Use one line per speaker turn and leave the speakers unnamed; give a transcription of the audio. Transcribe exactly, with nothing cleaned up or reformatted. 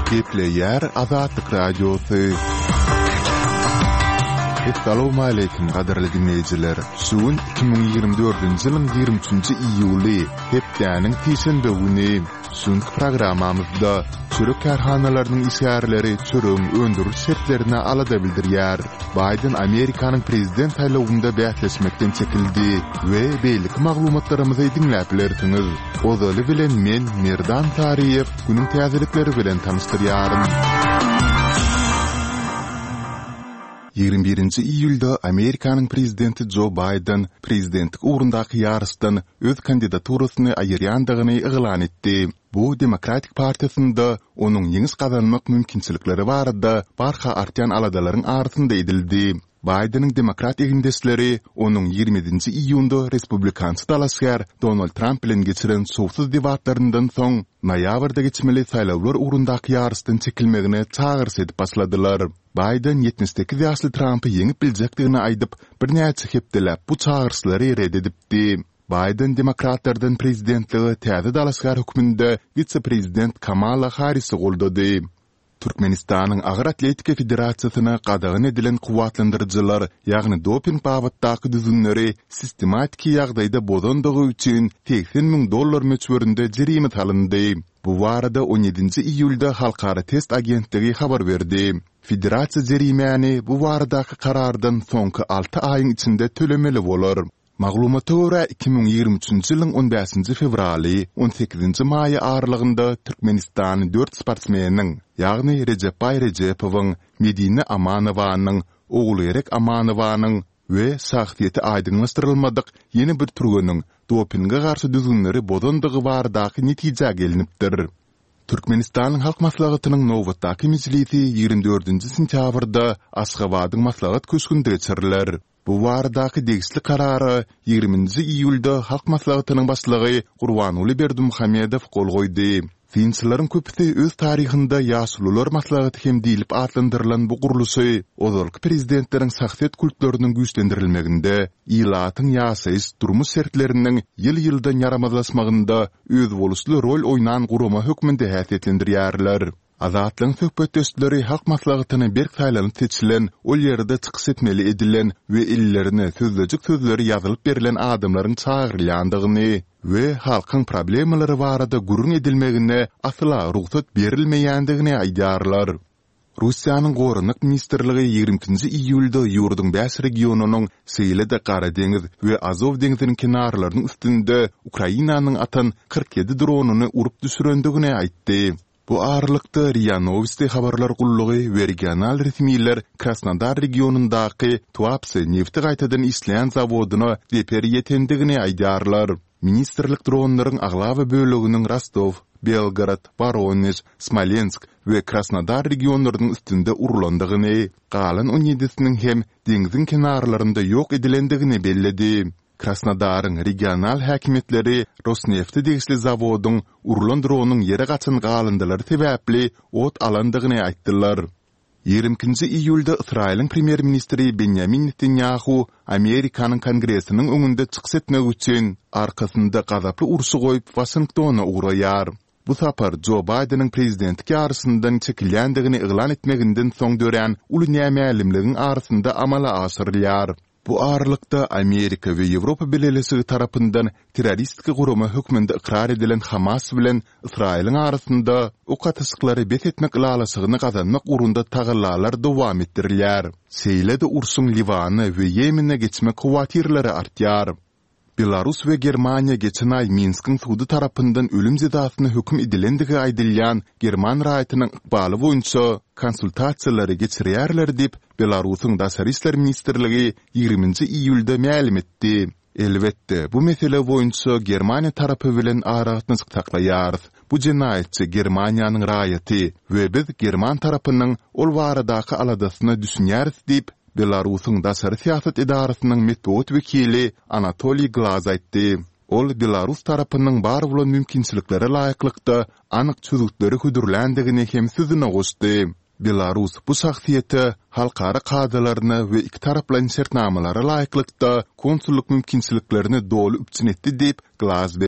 Gepleyer Azatlyk Radiosu. Assalamu alaykum gaderli dinleyijiler. Suun iki bin ýygrimi dördünji ýylyň ýygrimi üçinji iýuly hepdäniň tiýşenbe güni suň programmamyzda çörek karhanalarynyň işgärleri çörüm öndürüş şertlerine alada bildirýär. Biden Amerikanyň prezident saýlawynda bähsleşmekden çekildi we beýlik maglumatlarymyzy dinläp bilersiňiz. Ozaly bilen men Merdan Tariýew günüň täzelikleri bilen tanıştyrýarym. ýygrimi birinji iýulda Amerikanyň prezidenti Joe Biden prezidentlik ugrundaky ýarysdan öz kandidaturasyny aýyrýandygyny eglan etdi. Bu Demokratik Partiýasynda onuň ýeňis gazanmak mümkinçilikleri barada barha artýan aladalaryň arasynda edildi. Biden'ın demokrat egindeşleri onun ýygrimiňji iýunda Respublikansy dalaşýar Donald Trump bilen geçiren sowsuz debatlaryndan soň noýabrda geçmeli saýlawlar ugrundaky ýarysdan çekilmegine çağırys edip başladylar. Biden ýetmiş sekiz ýaşly Trumpy ýeňip biljekdigini aýdyp birnäçe hepdelep bu çağırysylary reddedipdi. Biden demokratlardan prezidentligi täze dalaşýar hökmünde vice-prezident Kamala Harrisy goldady. Türkmenistanyň Agyr Atletika Federasiýasyna gadagyn edilen kuwatlandyrjylar, ýagny doping babatdaky düzünleri sistematik ýagdaýda bozandygy üçin seksen miň dollar möçberinde jerime salyndy. Bu barada on ýedinji iýulda Halkara Test Agentligi habar berdi. Federasiýa jerimeni bu baradaky karardan soňky alty aýyň içinde tölemeli bolar. Maglumata görä iki bin ýygrimi üçinji ýylyň on beşinji fevraly, on sekizinji maý aralygynda Türkmenistanyň dört sportsmeniň, ýagny Recep Bayrejepowyň, Medine Amanowanyň, ogly Erek Amanowanyň we şahsiýeti aýdynlaşdyrylmadyk ýeni bir türgeniň dopingga garşy düzgünleri bozandygy baradaky netije gelinipdir. Türkmenistanyň halk maslahatynyň nowatdaky meclisi ýygrimi dördünji sentýabrda Aşgabatyň maslahat köşkünde geçiriler. Bu baradaky degisli karary ýygrimiňji iýulda halk maslahatynyň başlygy Gurbanuly Berdimuhammedow gol goýdy. Finçilerin köpüsi öz tarihinde ýaşulular maslahaty hem diýilip adlandyrylan bu guruluşy ozalky prezidentleriň şahsiýet kultlarynyň güýçlendirilmeginde, ýylatyň ýaşaýyş durmuş şertleriniň ýyl-ýyldan yaramazlaşmagynda öz bolusly rol oýnan gurama hökmünde häsiýetlendirýärler. Azatlyň söhbetdeşleri halk maslahatyny bir saýlanyp seçilen, ol ýerde çykyş etmeli edilen we illerine sözlejik sözleri ýazylyp berilen adamlaryň çağırylýandygyny we halkyň problemleri barada gurun edilmegine asla ruhsat berilmeýändigini aýdýarlar. Russiýanyň Gorunlyk ministrligi ýygrimiňji iýulda ýurduň beş regionunyň Seýlede, Gara deňiz we Azov deňiziniň kenarlarynyň üstünde Ukrainanyň atan kırk yedi dronuny urup düşürendigini aýtdy. Bu aralykda R I A Novosti habarlar gullugy we regional resmiýetler Krasnodar regionundaky Tuapse nefti gaýtadan işleýän zawodyna reper ýetendigini aýdýarlar. Ministrlik dronlaryň aglawy böleginiň Rostov, Belgrad, Voronezh, Smolensk we Krasnodar regionlarynyň üstünde urulandygyny, galan on ýedisiniň hem deňiziň kenarlarynda ýok edilendigini belledi. Krasnodaryň regional häkimetleri Rosneft degisli zawodyň urulan dronuň ýere gaçan galındylary sebäpli ot alandygyny aýtdylar. ýygrimiňji iýulda Israýlyň premier ministri Benjamin Netanyahu Amerikanyň Kongresiniň öňünde çykyş etmek üçin arkasynda gazaply urşy goýup Washingtona uğraýar. Bu sapar Joe Biden'ın prezidentlik arasından çekilýändigini eglan etmeginden soň dören uly nämälimligiň arasynda amala aşyrylýar. Bu aralykda Amerika we Ýewropa belelesi tarapyndan terroristlik gurama hökmünde ikrar edilen Hamas bilen Israýlyň arasynda o gatyşyklary bet etmek ilalaşygyny gazanmak urunda tagallalar dowam etdirilýär. Seýlede ursun Livany we Ýemene geçmek kuwatirleri artýar. Belarus we Germaniýa geçen ay Minskiň sudy tarapyndan ölüm jazasyna hökm edilendigi aýdylýan German raýatynyň ykbaly boýunça konsultasiýalary geçirýärler dip Belarusyň Daşary işler ministrligi ýygrimiňji iýulda ma'lum etdi. Elbetde bu mesele boýunça Germaniýa tarapy bilen aragatnaşyk taklaýar. Bu jenaýetçi Germaniýanyň raýaty we biz German tarapynyň ol baradaky aladasyna düşünýäris dip Belarusyň Daşary siýasat idarasynyň metod wekili Anatoliy Glaz aýtdy. Ol Belarus tarapynyň bar bolan mümkinçiliklere laýyklykda anyk çözükleri güdürlendigini hem sözüne goşdy. Belarus bu şahsiýete halkara kadalaryny we iki taraplan şertnamalary laýyklykda konsulluk mümkinçiliklerini dolu üpçün etdi dip Glaz